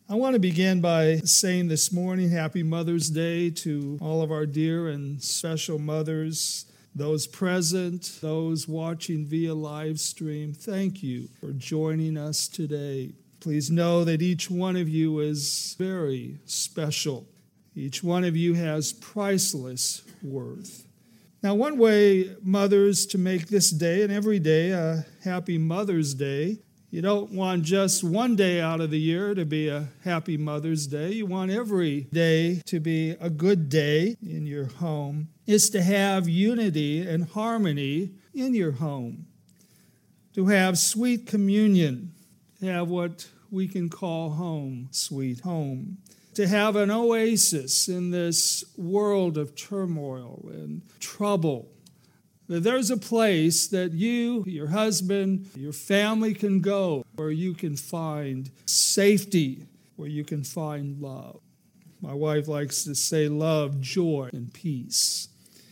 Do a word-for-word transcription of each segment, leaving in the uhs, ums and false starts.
I want to begin by saying this morning, Happy Mother's Day to all of our dear and special mothers, those present, those watching via live stream. Thank you for joining us today. Please know that each one of you is very special. Each one of you has priceless worth. Now, one way, mothers, to make this day and every day a happy Mother's Day, you don't want just one day out of the year to be a happy Mother's Day. You want every day to be a good day in your home, is to have unity and harmony in your home, to have sweet communion, to have what we can call home, sweet home, to have an oasis in this world of turmoil and trouble. That there's a place that you, your husband, your family can go where you can find safety, where you can find love. My wife likes to say love, joy, and peace.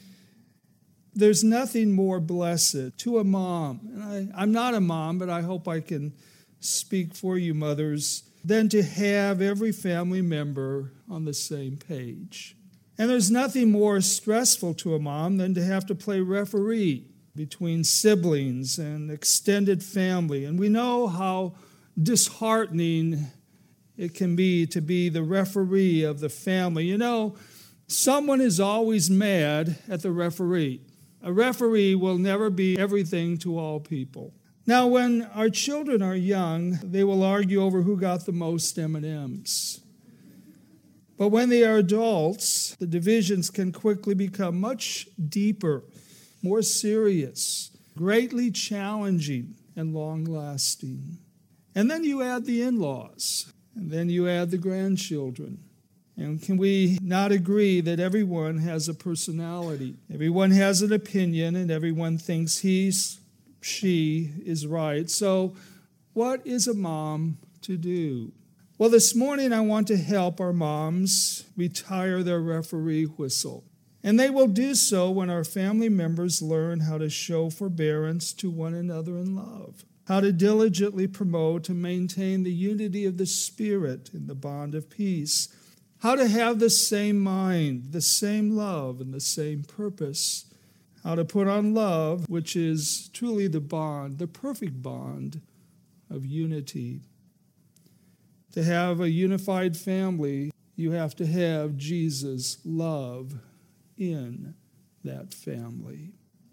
There's nothing more blessed to a mom, and I, I'm not a mom, but I hope I can speak for you mothers, than to have every family member on the same page. And there's nothing more stressful to a mom than to have to play referee between siblings and extended family. And we know how disheartening it can be to be the referee of the family. You know, someone is always mad at the referee. A referee will never be everything to all people. Now, when our children are young, they will argue over who got the most M and M's. But when they are adults, the divisions can quickly become much deeper, more serious, greatly challenging, and long-lasting. And then you add the in-laws, and then you add the grandchildren. And can we not agree that everyone has a personality? Everyone has an opinion, and everyone thinks he's, she is right. So what is a mom to do? Well, this morning I want to help our moms retire their referee whistle. And they will do so when our family members learn how to show forbearance to one another in love, how to diligently promote and maintain the unity of the Spirit in the bond of peace, how to have the same mind, the same love, and the same purpose, how to put on love, which is truly the bond, the perfect bond of unity. To have a unified family, you have to have Jesus' love in that family.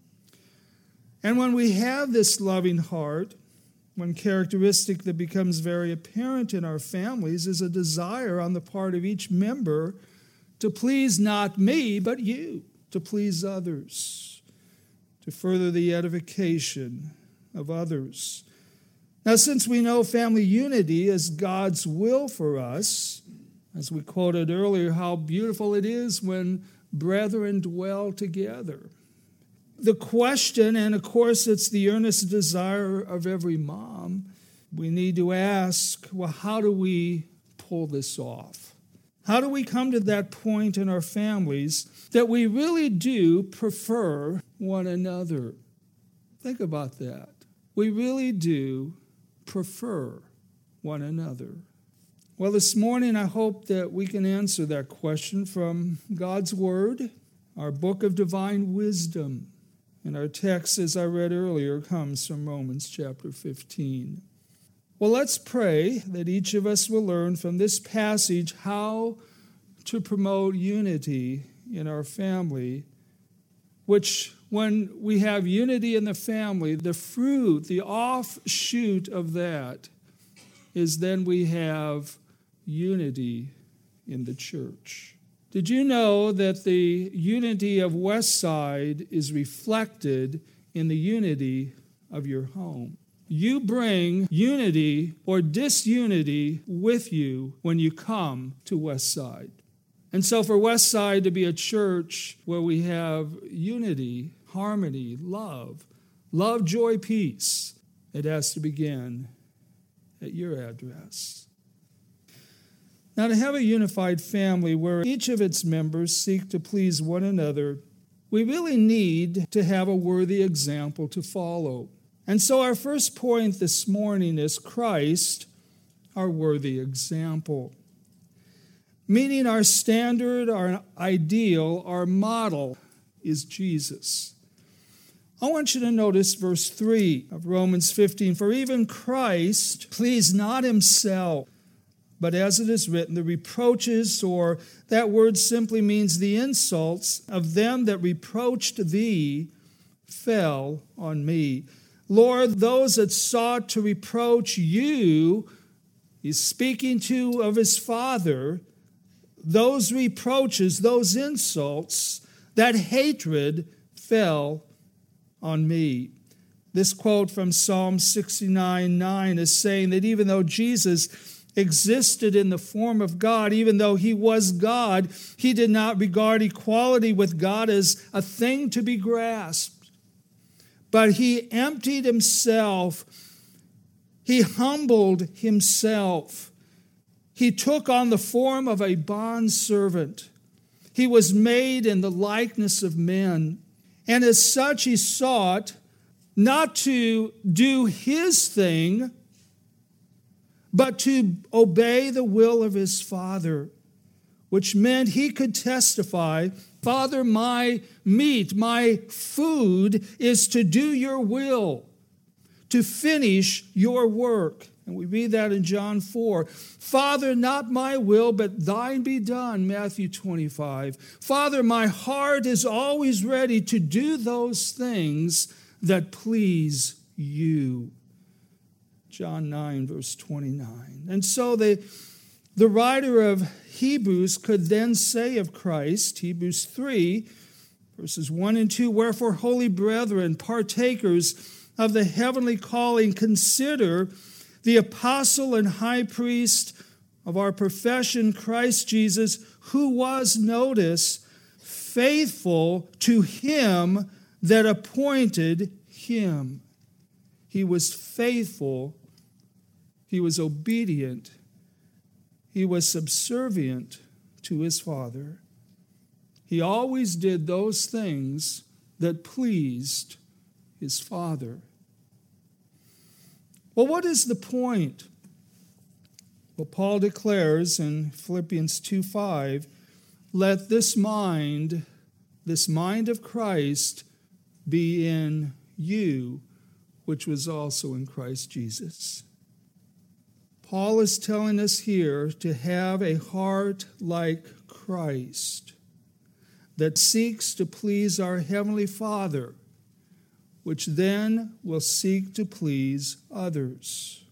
And when we have this loving heart, one characteristic that becomes very apparent in our families is a desire on the part of each member to please not me, but you, to please others, to further the edification of others. Now, since we know family unity is God's will for us, as we quoted earlier, how beautiful it is when brethren dwell together. The question, and of course it's the earnest desire of every mom, we need to ask, well, how do we pull this off? How do we come to that point in our families that we really do prefer one another? Think about that. We really do prefer one another. Well, this morning I hope that we can answer that question from God's Word, our book of divine wisdom. And our text, as I read earlier, comes from Romans chapter fifteen. Well, let's pray that each of us will learn from this passage how to promote unity in our family, which when we have unity in the family, the fruit, the offshoot of that is then we have unity in the church. Did you know that the unity of Westside is reflected in the unity of your home? You bring unity or disunity with you when you come to Westside. And so for Westside to be a church where we have unity, harmony, love, love, joy, peace, it has to begin at your address. Now, to have a unified family where each of its members seek to please one another, we really need to have a worthy example to follow. And so our first point this morning is Christ, our worthy example. Meaning our standard, our ideal, our model is Jesus. I want you to notice verse three of Romans fifteen. For even Christ pleased not himself, but as it is written, the reproaches, or that word simply means the insults of them that reproached thee, fell on me. Lord, those that sought to reproach you, he's speaking to of his Father, those reproaches, those insults, that hatred fell on me. This quote from Psalm sixty-nine nine is saying that even though Jesus existed in the form of God, even though he was God, he did not regard equality with God as a thing to be grasped. But he emptied himself. He humbled himself. He took on the form of a bondservant. He was made in the likeness of men. And as such, he sought not to do his thing, but to obey the will of his Father, which meant he could testify, Father, my meat, my food is to do your will, to finish your work. And we read that in John four. Father, not my will, but thine be done, Matthew twenty-five. Father, my heart is always ready to do those things that please you. John nine, verse twenty-nine. And so the, the writer of Hebrews could then say of Christ, Hebrews three, verses one and two, wherefore, holy brethren, partakers of the heavenly calling, consider the apostle and high priest of our profession, Christ Jesus, who was, notice, faithful to him that appointed him. He was faithful. He was obedient. He was subservient to his Father. He always did those things that pleased his Father. Well, what is the point? Well, Paul declares in Philippians two five, let this mind, this mind of Christ, be in you, which was also in Christ Jesus. Paul is telling us here to have a heart like Christ that seeks to please our Heavenly Father, which then will seek to please others.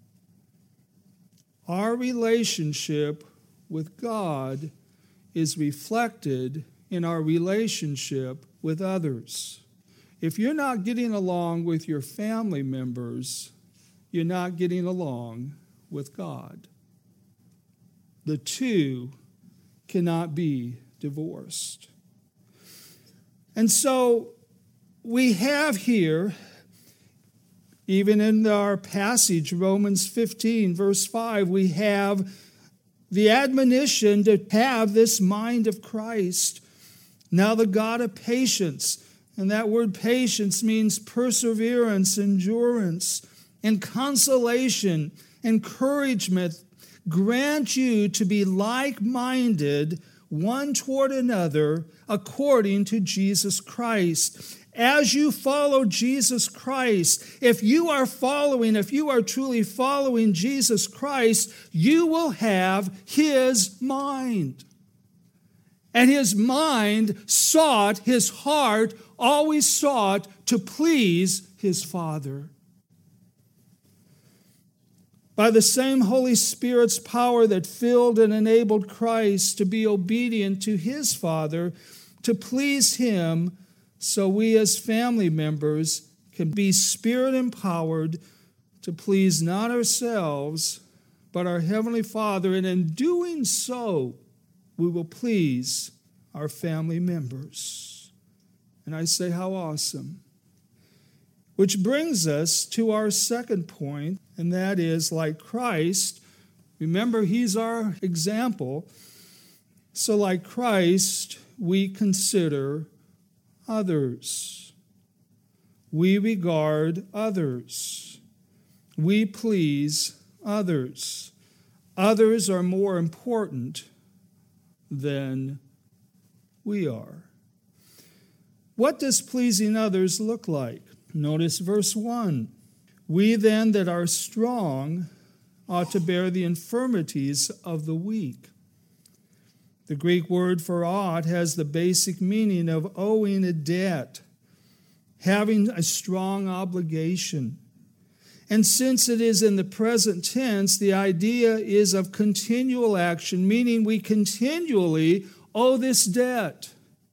Our relationship with God is reflected in our relationship with others. If you're not getting along with your family members, you're not getting along with God. The two cannot be divorced. And so we have here, even in our passage, Romans fifteen, verse five, we have the admonition to have this mind of Christ. Now the God of patience, and that word patience means perseverance, endurance, and consolation, encouragement, grant you to be like-minded one toward another according to Jesus Christ. As you follow Jesus Christ, if you are following, if you are truly following Jesus Christ, you will have his mind. And his mind sought, his heart always sought to please his Father. By the same Holy Spirit's power that filled and enabled Christ to be obedient to his Father, to please him, so we as family members can be Spirit-empowered to please not ourselves, but our Heavenly Father. And in doing so, we will please our family members. And I say, how awesome. Which brings us to our second point, and that is, like Christ, remember, he's our example. So like Christ, we consider others. We regard others. We please others. Others are more important than we are. What does pleasing others look like? Notice verse one. We then that are strong ought to bear the infirmities of the weak. The Greek word for ought has the basic meaning of owing a debt, having a strong obligation. And since it is in the present tense, the idea is of continual action, meaning we continually owe this debt.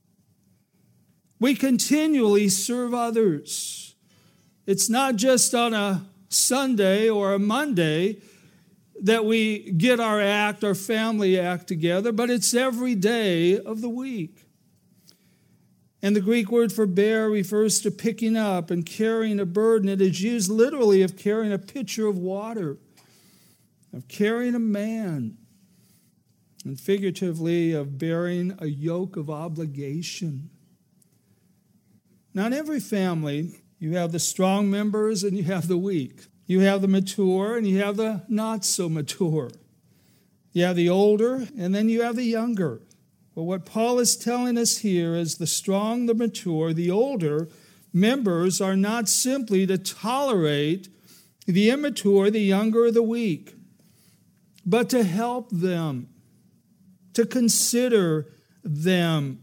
We continually serve others. It's not just on a Sunday or a Monday that we get our act, our family act together, but it's every day of the week. And the Greek word for bear refers to picking up and carrying a burden. It is used literally of carrying a pitcher of water, of carrying a man, and figuratively of bearing a yoke of obligation. Now, in every family, you have the strong members and you have the weak. You have the mature and you have the not so mature. You have the older and then you have the younger. Well, what Paul is telling us here is the strong, the mature, the older members are not simply to tolerate the immature, the younger, or the weak, but to help them, to consider them,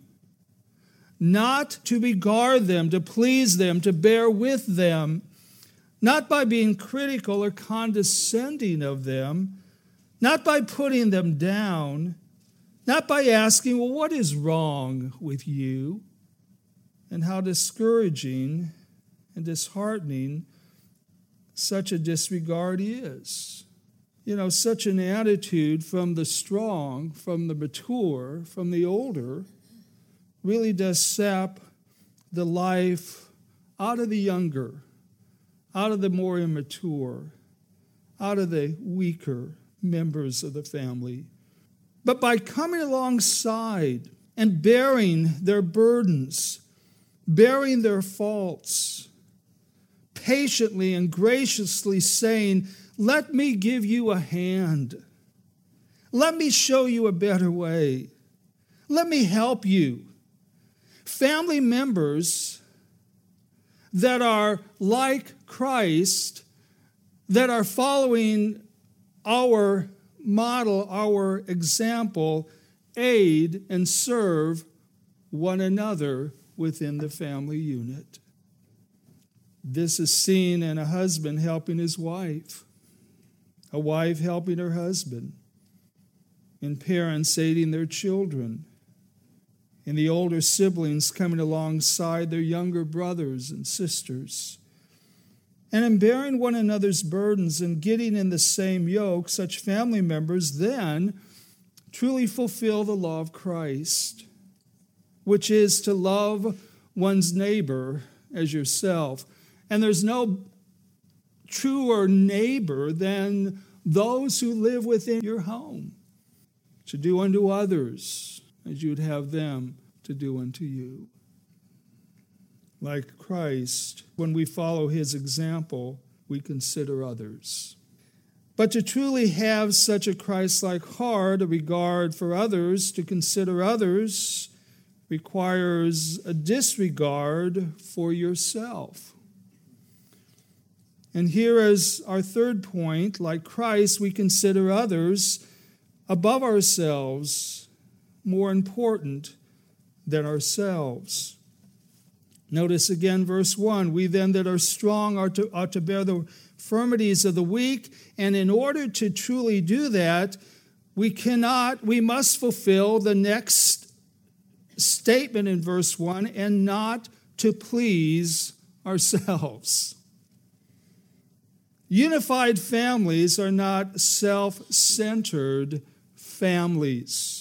not to regard them, to please them, to bear with them, not by being critical or condescending of them, not by putting them down, not by asking, well, what is wrong with you? And how discouraging and disheartening such a disregard is. You know, such an attitude from the strong, from the mature, from the older, really does sap the life out of the younger, out of the more immature, out of the weaker members of the family. But by coming alongside and bearing their burdens, bearing their faults, patiently and graciously saying, let me give you a hand. Let me show you a better way. Let me help you. Family members that are like Christ, that are following our model, our example, aid and serve one another within the family unit. This is seen in a husband helping his wife, a wife helping her husband, in parents aiding their children, in the older siblings coming alongside their younger brothers and sisters. And in bearing one another's burdens and getting in the same yoke, such family members then truly fulfill the law of Christ, which is to love one's neighbor as yourself. And there's no truer neighbor than those who live within your home, to do unto others as you would have them to do unto you. Like Christ, when we follow his example, we consider others. But to truly have such a Christ-like heart, a regard for others, to consider others, requires a disregard for yourself. And here is our third point. Like Christ, we consider others above ourselves, more important than ourselves. Notice again verse one, we then that are strong are to, ought to bear the infirmities of the weak, and in order to truly do that, we cannot, we must fulfill the next statement in verse one, and not to please ourselves. Unified families are not self-centered families.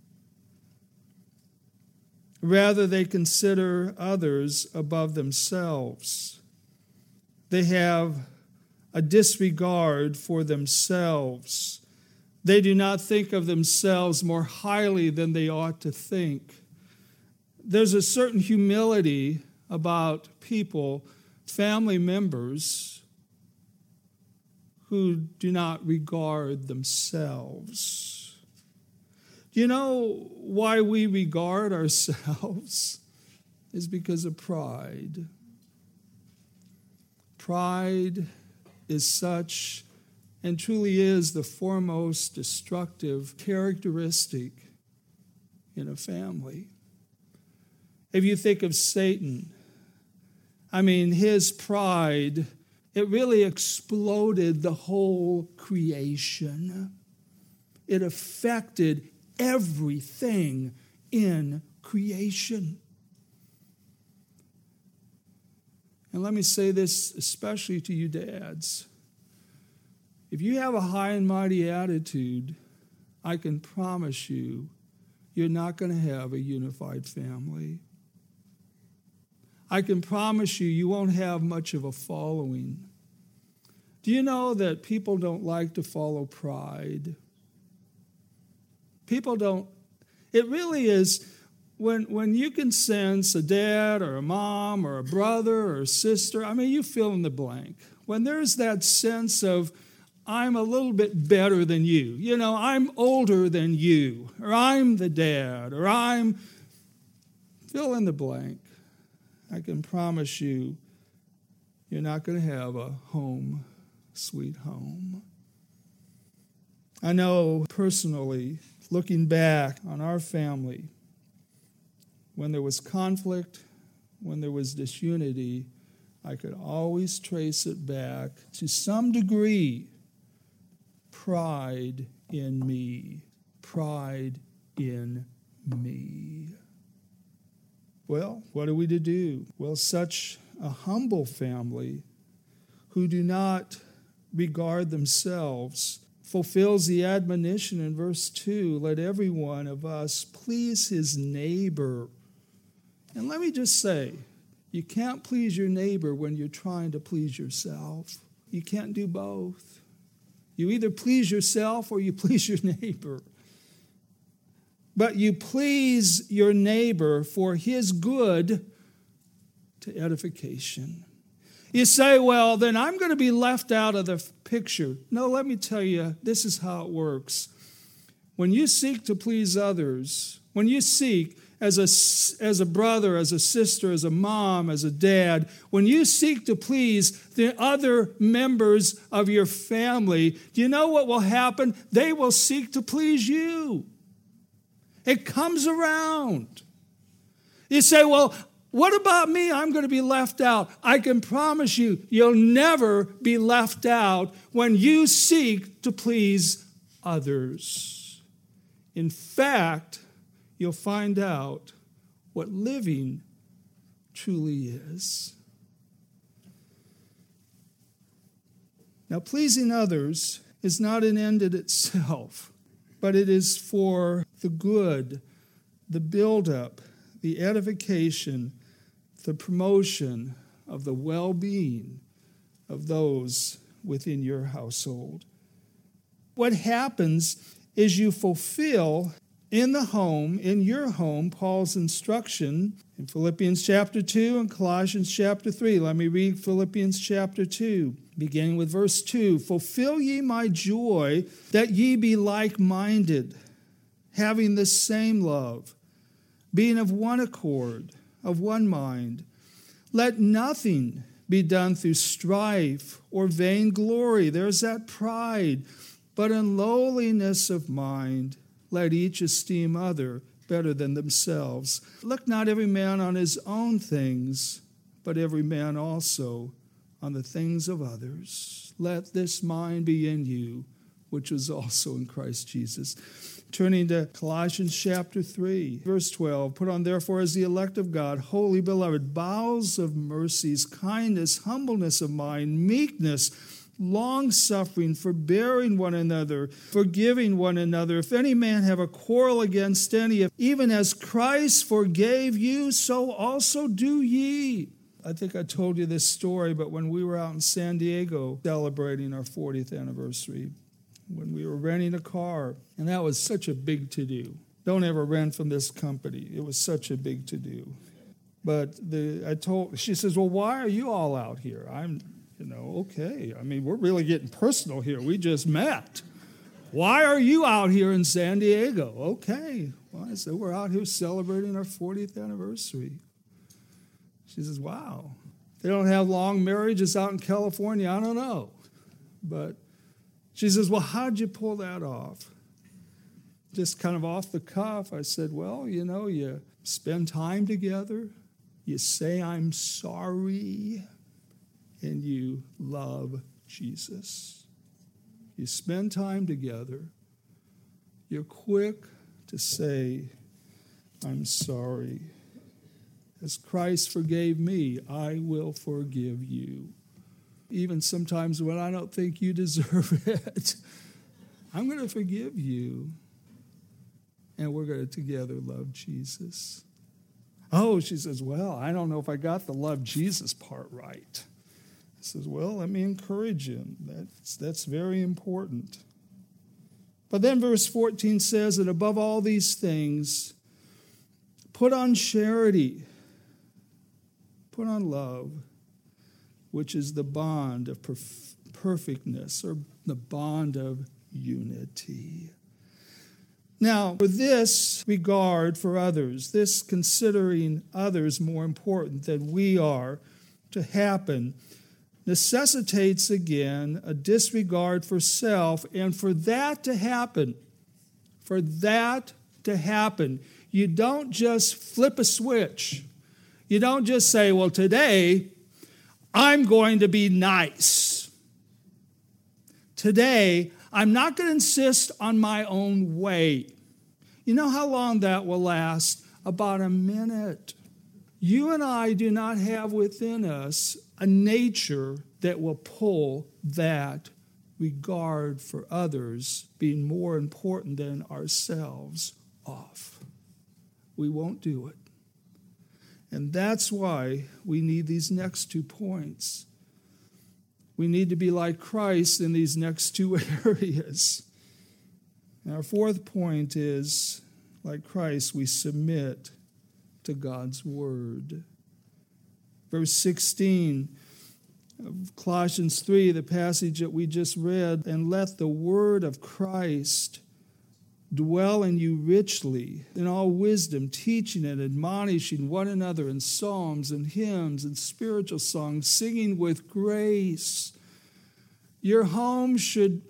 Rather, they consider others above themselves. They have a disregard for themselves. They do not think of themselves more highly than they ought to think. There's a certain humility about people, family members, who do not regard themselves. Do you know why we regard ourselves? Is because of pride. Pride is such, and truly is, the foremost destructive characteristic in a family. If you think of Satan, I mean, his pride, it really exploded the whole creation. It affected everything in creation. And let me say this especially to you dads. If you have a high and mighty attitude, I can promise you, you're not going to have a unified family. I can promise you, you won't have much of a following. Do you know that people don't like to follow pride? People don't. It really is, when, when you can sense a dad or a mom or a brother or a sister, I mean, you fill in the blank. When there's that sense of, I'm a little bit better than you. You know, I'm older than you. Or I'm the dad. Or I'm, fill in the blank. I can promise you, you're not going to have a home, sweet home. I know personally, looking back on our family, when there was conflict, when there was disunity, I could always trace it back to some degree. Pride in me. Pride in me. Well, what are we to do? Well, such a humble family who do not regard themselves fulfills the admonition in verse two, let every one of us please his neighbor. And let me just say, you can't please your neighbor when you're trying to please yourself. You can't do both. You either please yourself or you please your neighbor. But you please your neighbor for his good to edification. You say, well, then I'm going to be left out of the picture. No, let me tell you, this is how it works. When you seek to please others, when you seek as a, as a brother, as a sister, as a mom, as a dad, when you seek to please the other members of your family, do you know what will happen? They will seek to please you. It comes around. You say, well, what about me? I'm going to be left out. I can promise you, you'll never be left out when you seek to please others. In fact, you'll find out what living truly is. Now, pleasing others is not an end in itself, but it is for the good, the buildup, the edification, the promotion of the well-being of those within your household. What happens is you fulfill in the home, in your home, Paul's instruction in Philippians chapter two and Colossians chapter three. Let me read Philippians chapter two, beginning with verse two. Fulfill ye my joy, that ye be like-minded, having the same love, being of one accord, of one mind. Let nothing be done through strife or vainglory. There's that pride. But in lowliness of mind, let each esteem other better than themselves. Look not every man on his own things, but every man also on the things of others. Let this mind be in you, which was also in Christ Jesus. Turning to Colossians chapter three, verse twelve. Put on therefore as the elect of God, holy beloved, bowels of mercies, kindness, humbleness of mind, meekness, long-suffering, forbearing one another, forgiving one another. If any man have a quarrel against any, even as Christ forgave you, so also do ye. I think I told you this story, but when we were out in San Diego celebrating our fortieth anniversary, when we were renting a car, and that was such a big to-do. Don't ever rent from this company. It was such a big to-do. But the, I told, she says, well, why are you all out here? I'm You know, okay, I mean, we're really getting personal here. We just met. Why are you out here in San Diego? Okay. Well, I said, we're out here celebrating our fortieth anniversary. She says, wow. They don't have long marriages out in California. I don't know. But she says, well, how'd you pull that off? Just kind of off the cuff. I said, well, you know, you spend time together. You say, I'm sorry. And you love Jesus. You spend time together. You're quick to say, I'm sorry. As Christ forgave me, I will forgive you. Even sometimes when I don't think you deserve it, I'm going to forgive you. And we're going to together love Jesus. Oh, she says, well, I don't know if I got the love Jesus part right. I says, well, let me encourage you. That's, that's very important. But then verse fourteen says, and above all these things, put on charity, put on love, which is the bond of perf- perfectness, or the bond of unity. Now, for this regard for others, this considering others more important than we are to happen, necessitates again a disregard for self. And for that to happen, for that to happen, you don't just flip a switch. You don't just say, well, today I'm going to be nice. Today, I'm not going to insist on my own way. You know how long that will last? About a minute. You and I do not have within us a nature that will pull that regard for others being more important than ourselves off. We won't do it. And that's why we need these next two points. We need to be like Christ in these next two areas. And our fourth point is, like Christ, we submit to God's word. Verse sixteen of Colossians three, the passage that we just read, and let the word of Christ dwell in you richly, in all wisdom, teaching and admonishing one another in psalms and hymns and spiritual songs, singing with grace. Your home should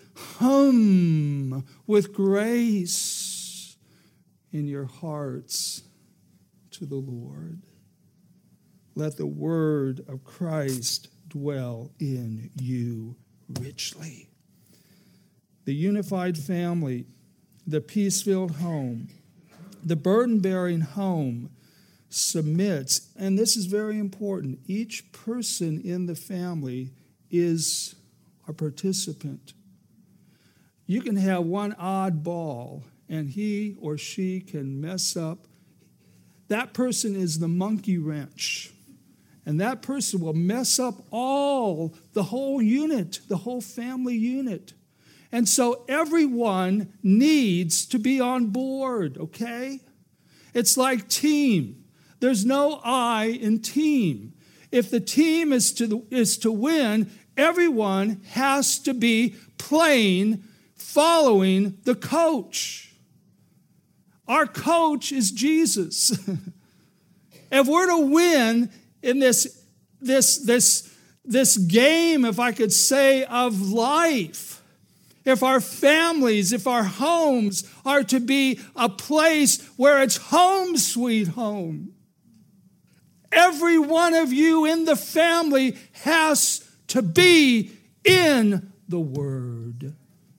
hum with grace in your hearts to the Lord. Let the word of Christ dwell in you richly. The unified family, the peace-filled home, the burden-bearing home submits, and this is very important, each person in the family is a participant. You can have one oddball, and he or she can mess up. That person is the monkey wrench. And that person will mess up all, the whole unit, the whole family unit. And so everyone needs to be on board, okay? It's like team. There's no I in team. If the team is to, is to win, everyone has to be playing, following the coach. Our coach is Jesus. If we're to win in this, this, this, this game, if I could say, of life, if our families, if our homes are to be a place where it's home sweet home, every one of you in the family has to be in the Word.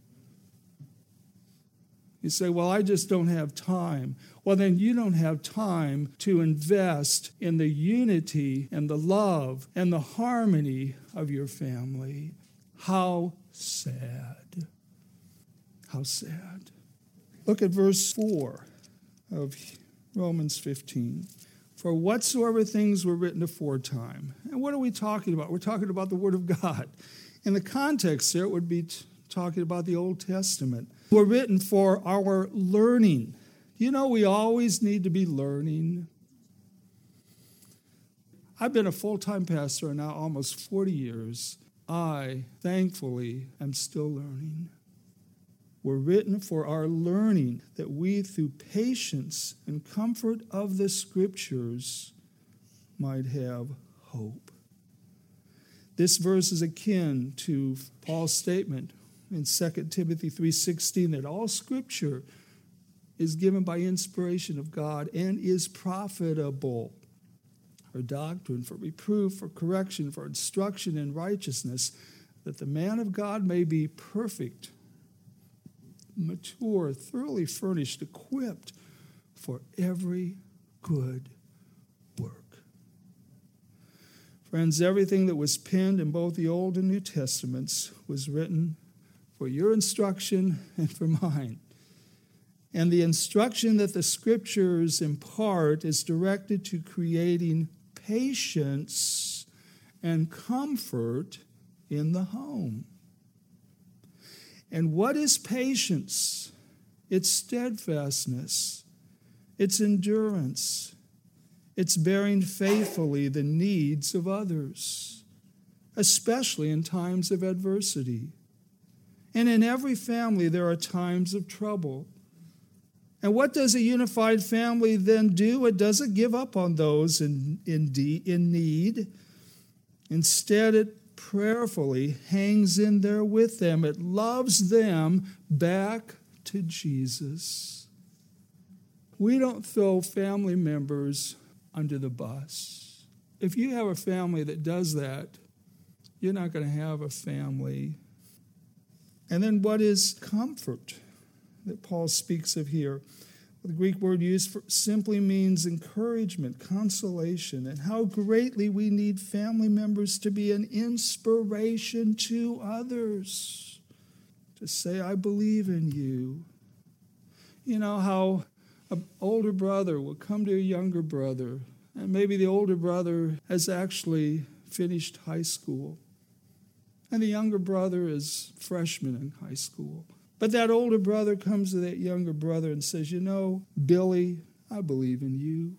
You say, well, I just don't have time. Well, then you don't have time to invest in the unity and the love and the harmony of your family. How sad. How sad. Look at verse four of Romans fifteen. For whatsoever things were written aforetime. And what are we talking about? We're talking about the Word of God. In the context there, it would be t- talking about the Old Testament. Were written for our learning. You know, we always need to be learning. I've been a full-time pastor now almost forty years, I, thankfully, am still learning. Were written for our learning, that we, through patience and comfort of the Scriptures, might have hope. This verse is akin to Paul's statement in Second Timothy three sixteen that all Scripture is given by inspiration of God and is profitable for doctrine, for reproof, for correction, for instruction in righteousness, that the man of God may be perfect, mature, thoroughly furnished, equipped for every good work. Friends, everything that was penned in both the Old and New Testaments was written for your instruction and for mine. And the instruction that the Scriptures impart is directed to creating patience and comfort in the home. And what is patience? It's steadfastness. It's endurance. It's bearing faithfully the needs of others, especially in times of adversity. And in every family, there are times of trouble. And what does a unified family then do? It doesn't give up on those in, in, de- in need. Instead, it prayerfully hangs in there with them. It loves them back to Jesus. We don't throw family members under the bus. If you have a family that does that, you're not going to have a family. And then what is comfort that Paul speaks of here? The Greek word used for simply means encouragement, consolation, and how greatly we need family members to be an inspiration to others. To say, I believe in you. You know how an older brother will come to a younger brother, and maybe the older brother has actually finished high school, and the younger brother is freshman in high school. But that older brother comes to that younger brother and says, you know, Billy, I believe in you.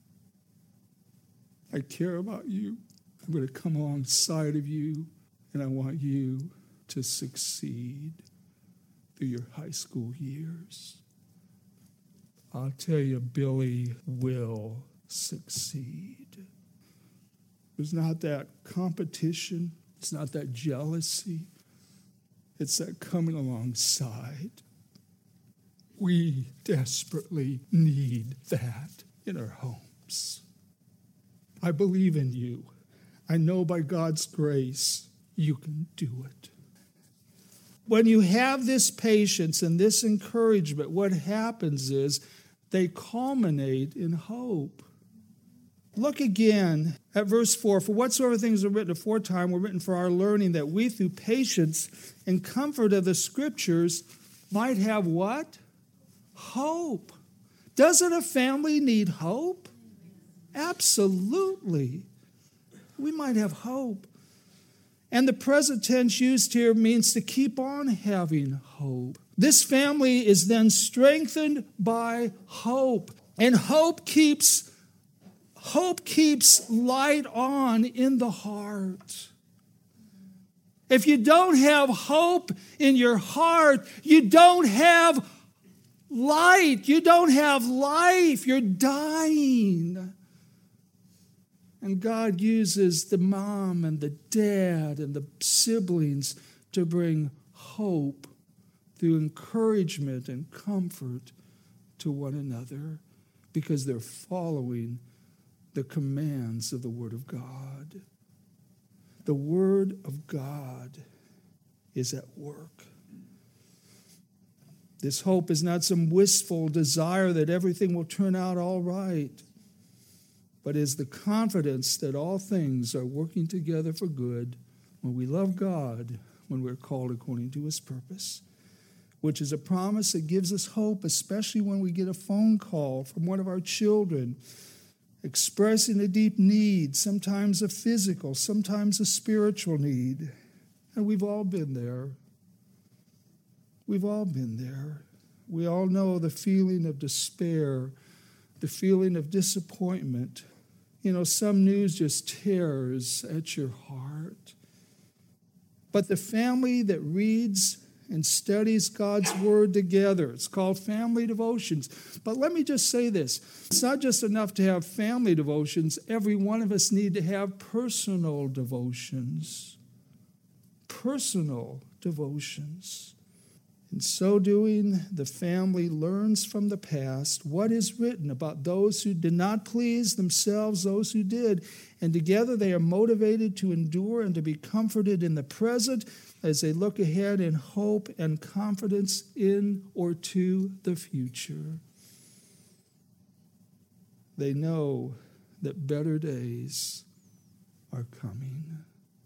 I care about you. I'm going to come alongside of you, and I want you to succeed through your high school years. I'll tell you, Billy will succeed. There's not that competition. It's not that jealousy. It's that coming alongside. We desperately need that in our homes. I believe in you. I know by God's grace you can do it. When you have this patience and this encouragement, what happens is they culminate in hope. Look again at verse four. For whatsoever things are written aforetime were written for our learning, that we through patience and comfort of the Scriptures might have what? Hope. Doesn't a family need hope? Absolutely. We might have hope. And the present tense used here means to keep on having hope. This family is then strengthened by hope. And hope keeps Hope keeps light on in the heart. If you don't have hope in your heart, you don't have light. You don't have life. You're dying. And God uses the mom and the dad and the siblings to bring hope through encouragement and comfort to one another because they're following the commands of the Word of God. The Word of God is at work. This hope is not some wistful desire that everything will turn out all right, but is the confidence that all things are working together for good when we love God, when we're called according to His purpose, which is a promise that gives us hope, especially when we get a phone call from one of our children expressing a deep need, sometimes a physical, sometimes a spiritual need. And we've all been there. We've all been there. We all know the feeling of despair, the feeling of disappointment. You know, some news just tears at your heart. but the family that reads and studies God's Word together. It's called family devotions. But let me just say this. It's not just enough to have family devotions. Every one of us need to have personal devotions. Personal devotions. In so doing, the family learns from the past what is written about those who did not please themselves, those who did, and together they are motivated to endure and to be comforted in the present as they look ahead in hope and confidence in or to the future. They know that better days are coming.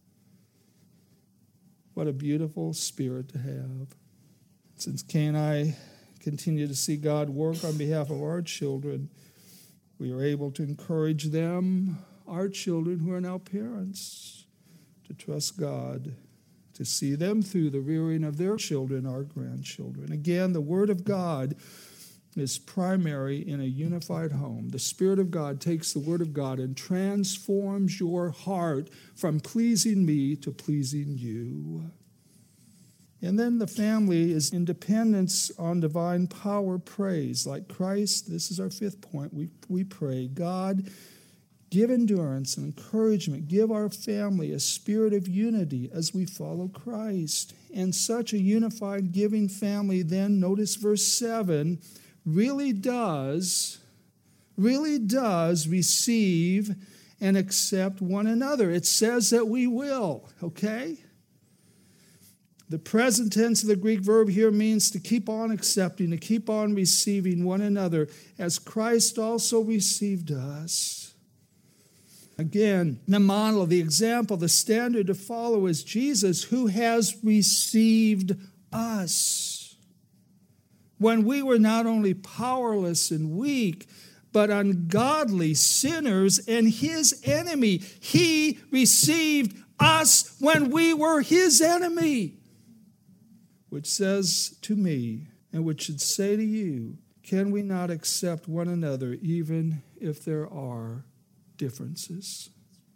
What a beautiful spirit to have. Since Kay and I continue to see God work on behalf of our children, we are able to encourage them, our children who are now parents, to trust God, to see them through the rearing of their children, our grandchildren. Again, the Word of God is primary in a unified home. The Spirit of God takes the Word of God and transforms your heart from pleasing me to pleasing you. And then the family is independence on divine power praise. Like Christ, this is our fifth point, we, we pray, God, give endurance and encouragement. Give our family a spirit of unity as we follow Christ. And such a unified, giving family then, notice verse seven, really does, really does receive and accept one another. It says that we will, okay? The present tense of the Greek verb here means to keep on accepting, to keep on receiving one another, as Christ also received us. Again, the model, the example, the standard to follow is Jesus, who has received us. When we were not only powerless and weak, but ungodly sinners and his enemy, he received us when we were his enemy. Which says to me, and which should say to you, can we not accept one another even if there are differences?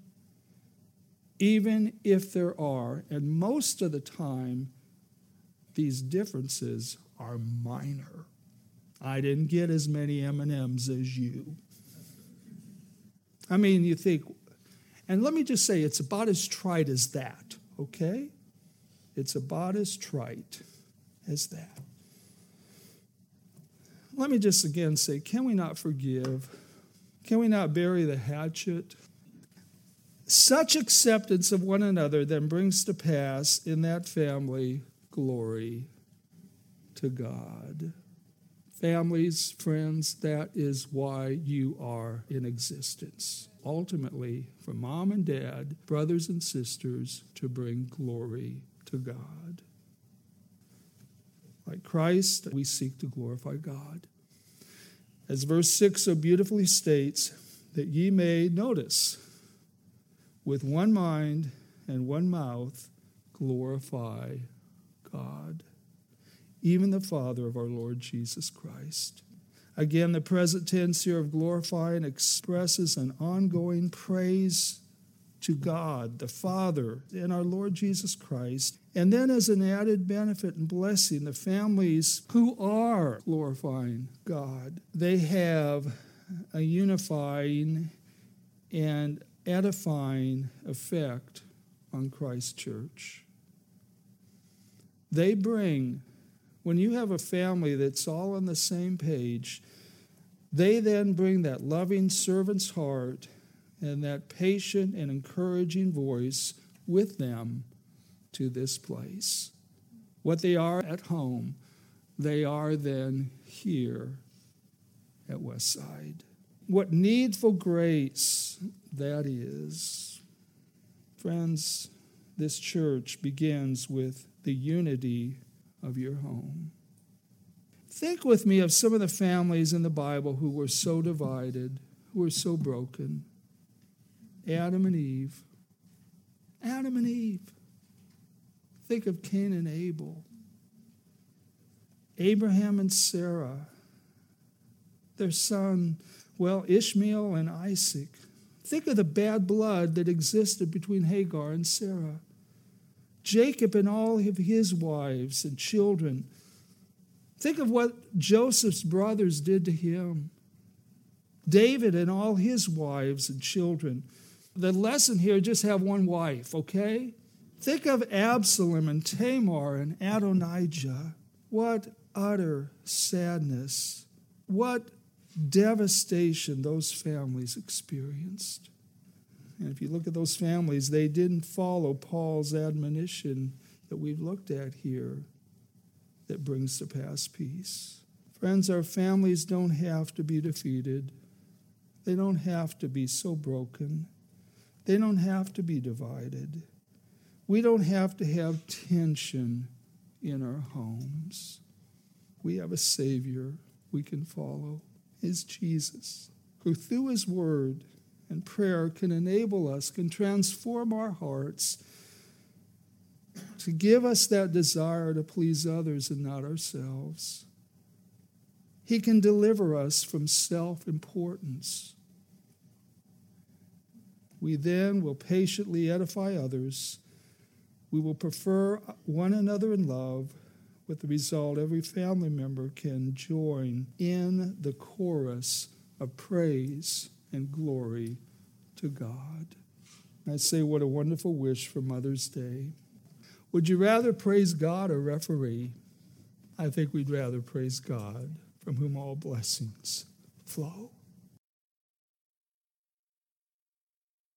Even if there are, and most of the time, these differences are minor. I didn't get as many M and M's as you. I mean, you think, and let me just say, it's about as trite as that, okay? It's about as trite as that. Let me just again say, can we not forgive? Can we not bury the hatchet? Such acceptance of one another then brings to pass in that family glory to God. Families, friends, that is why you are in existence. Ultimately, for mom and dad, brothers and sisters, to bring glory to God. Like Christ, we seek to glorify God. As verse six so beautifully states, that ye may, notice, with one mind and one mouth, glorify God, even the Father of our Lord Jesus Christ. Again, the present tense here of glorifying expresses an ongoing praise to God, the Father, and our Lord Jesus Christ. And then as an added benefit and blessing, the families who are glorifying God, they have a unifying and edifying effect on Christ's church. They bring, when you have a family that's all on the same page, they then bring that loving servant's heart and that patient and encouraging voice with them to this place. What they are at home, they are then here at Westside. What needful grace that is. Friends, this church begins with the unity of your home. Think with me of some of the families in the Bible who were so divided, who were so broken. Adam and Eve. Adam and Eve. Think of Cain and Abel. Abraham and Sarah. Their son, well, Ishmael and Isaac. Think of the bad blood that existed between Hagar and Sarah. Jacob and all of his wives and children. Think of what Joseph's brothers did to him. David and all his wives and children. The lesson here, just have one wife, okay? Think of Absalom and Tamar and Adonijah. What utter sadness. What devastation those families experienced. And if you look at those families, they didn't follow Paul's admonition that we've looked at here that brings to pass peace. Friends, our families don't have to be defeated. They don't have to be so broken. They don't have to be divided. We don't have to have tension in our homes. We have a Savior we can follow. Is Jesus, who through his word and prayer can enable us, can transform our hearts to give us that desire to please others and not ourselves. He can deliver us from self-importance. We then will patiently edify others. We will prefer one another in love, with the result every family member can join in the chorus of praise and glory to God. I say, what a wonderful wish for Mother's Day. Would you rather praise God or referee? I think we'd rather praise God, from whom all blessings flow.